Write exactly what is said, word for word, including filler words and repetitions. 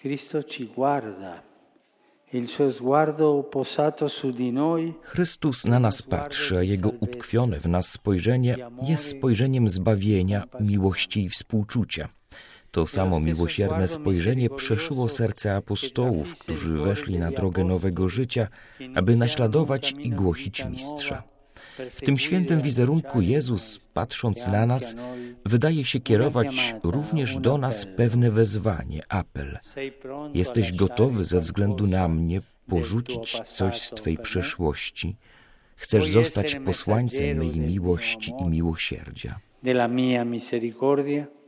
Cristo ci guarda. Il suo sguardo posato su di noi. Chrystus na nas patrzy, a Jego utkwione w nas spojrzenie jest spojrzeniem zbawienia, miłości i współczucia. To samo miłosierne spojrzenie przeszyło serce apostołów, którzy weszli na drogę nowego życia, aby naśladować i głosić Mistrza. W tym świętym wizerunku Jezus, patrząc na nas, wydaje się kierować również do nas pewne wezwanie, apel. Jesteś gotowy ze względu na mnie porzucić coś z Twej przeszłości? Chcesz zostać posłańcem mej miłości i miłosierdzia?